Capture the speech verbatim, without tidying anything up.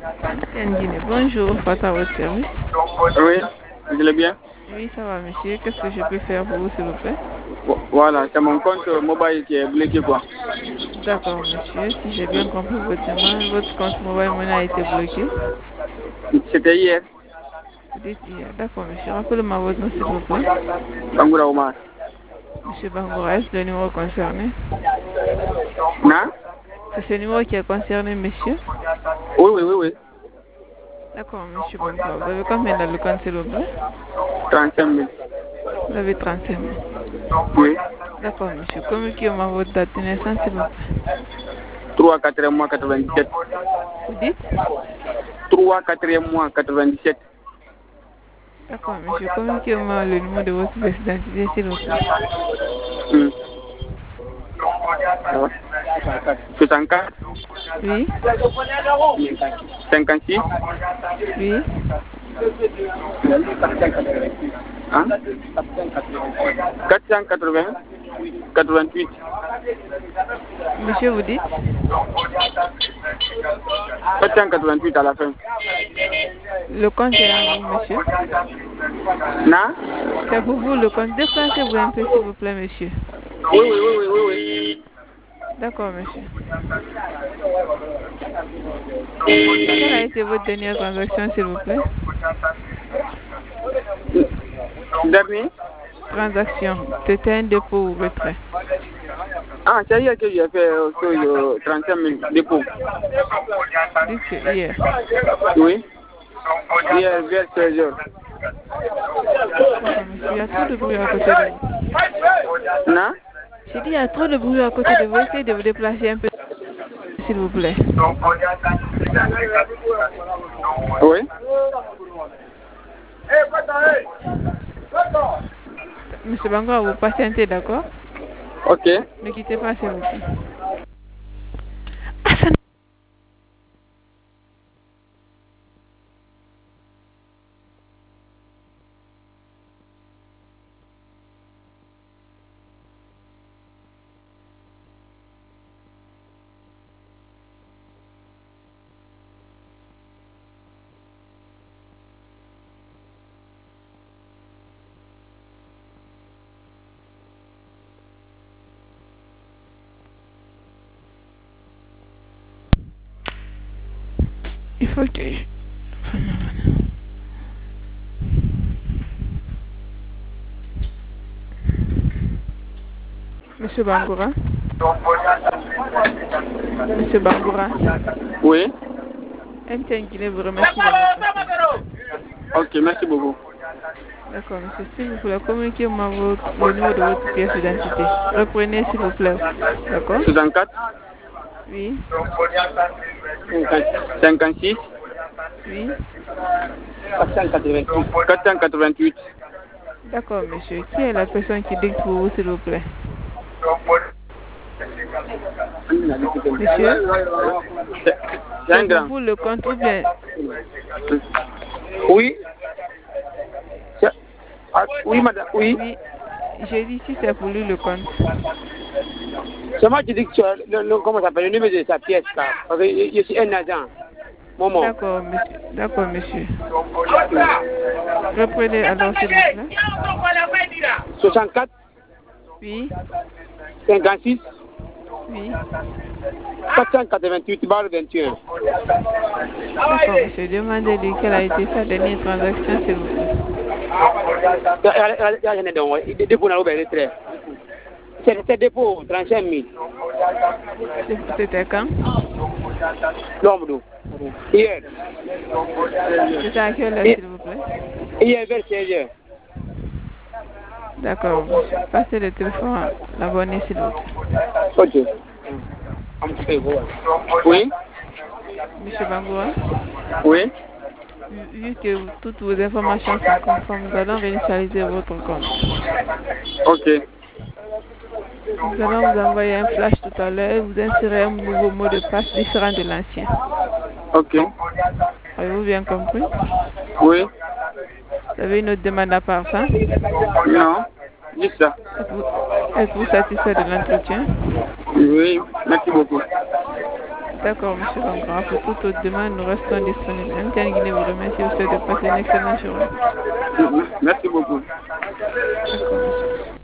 Guinée, bonjour, Fata à votre service. Oui, vous allez bien? Oui, ça va, monsieur. Qu'est-ce que je peux faire pour vous, s'il vous plaît? Voilà, c'est mon compte mobile qui est bloqué, quoi. D'accord, monsieur. Si j'ai bien compris votre demande, votre compte mobile money a été bloqué. C'était hier. Vous dites hier. D'accord, monsieur. Rappelez-moi votre nom, s'il vous plaît. Bangoura Omar. Monsieur Bangoura, est-ce le numéro concerné? Non? C'est ce numéro qui est concerné, monsieur? Oui, oui, oui, oui. D'accord, monsieur Bangoura. Vous avez combien dans le compte, s'il vous plaît? trente-cinq mille. Vous avez trente-cinq mille. Oui. D'accord, monsieur. Communiquez-moi votre date de naissance, s'il vous plaît. trois quatrième mois quatre-vingt-dix-sept. Vous dites? trois quatrième mois quatre-vingt-dix-sept. D'accord, monsieur. Communiquez-moi le numéro de votre pièce d'identité, s'il vous plaît. Hmm. soixante-quatre. Oui. cinquante-six. Oui. Hein? quatre cent quatre-vingts. quatre-vingt-huit. Monsieur, vous dites? quatre cent quatre-vingt-huit à la fin. Le compte est à vous, monsieur. Non? C'est pour vous le compte. Déplacez-vous un peu, s'il vous plaît, monsieur. Oui, oui, oui, oui, oui, oui. D'accord, monsieur. Quelle a été votre dernière transaction, s'il vous plaît? Dernier? Transaction. C'était un dépôt ou retrait? Ah, c'est hier que j'ai fait euh, trente-cinq mille dépôts. Dites que hier. Oui. Hier vers seize heures. D'accord, monsieur. Il y a trop de bruit à côté de vous. Non? J'ai dit il y a trop de bruit à côté de vous. Essayez de vous déplacer un peu, s'il vous plaît. Oui. Monsieur Bangoua, vous patientez, d'accord? Ok. Ne quittez pas, s'il vous plaît. Il faut que je... Monsieur Bangoura? Monsieur Bangoura? Oui. M T N Guinée vous remercie de votre patience. Ok, merci beaucoup. D'accord, monsieur. S'il vous plaît, communiquez-moi votre, le numéro de votre pièce d'identité. Reprenez, s'il vous plaît. D'accord? soixante-quatre. Oui. cinquante-six. Oui. quatre cent quatre-vingt-huit. D'accord, monsieur. Qui est la personne qui dicte pour vous, s'il vous plaît? Monsieur? C'est un C'est pour grand. vous le compte ou bien... Oui. Ah, oui, madame. Oui. Oui. J'ai dit si c'est pour lui le compte. C'est moi qui dis que le, le, comment ça s'appelle, le numéro de sa pièce, là. Parce que je, je suis un agent. Momo. D'accord, monsieur. D'accord, monsieur. Reprenez alors, s'il vous plaît. soixante-quatre. Oui. cinquante-six. Oui. quatre cent quatre-vingt-huit, barre vingt et un. D'accord, monsieur. Demandez-lui quelle a été sa dernière transaction, s'il vous plaît. C'est dépôt, trente-cinq mille. C'était quand? L'homme, hier. C'était à quelle heure, s'il vous plaît? Hier, vers seize heures. D'accord, monsieur. Passez le téléphone à l'abonné, s'il vous plaît. Ok. Oui. Monsieur Bangoua? Oui. Vu vu que toutes vos informations sont conformes, nous allons réinitialiser votre compte. Ok. Nous allons vous envoyer un flash tout à l'heure et vous insérer un nouveau mot de passe différent de l'ancien. Ok. Avez-vous bien compris? Oui. Vous avez une autre demande à part ça? Non. Juste ça. Êtes-vous êtes-vous satisfait de l'entretien? Oui. Merci beaucoup. D'accord, monsieur Langrand. Pour toute autre demande, nous restons disponibles. M T N Guinée vous remercie aussi de passer une excellente journée. Merci beaucoup. D'accord, monsieur.